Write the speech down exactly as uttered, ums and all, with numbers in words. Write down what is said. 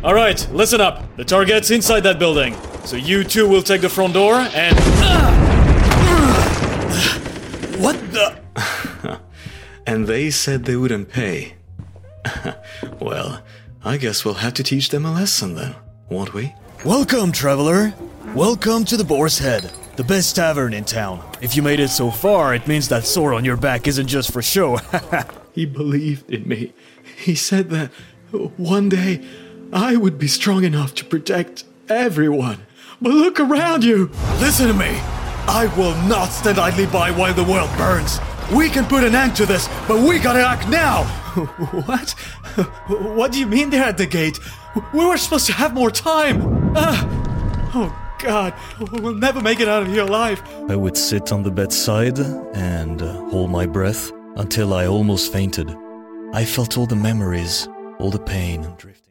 Alright, listen up. The target's inside that building. So you two will take the front door and... What the... And they said they wouldn't pay. Well, I guess we'll have to teach them a lesson then, won't we? Welcome, traveler. Welcome to the Boar's Head, the best tavern in town. If you made it so far, it means that sword on your back isn't just for show. He believed in me. He said that one day I would be strong enough to protect everyone. But look around you! Listen to me. I will not stand idly by while the world burns. We can put an end to this, but we gotta act now! What? What do you mean they're at the gate? We were supposed to have more time! Ah! Oh God, we'll never make it out of here alive. I would sit on the bedside and uh, hold my breath until I almost fainted. I felt all the memories, all the pain drift.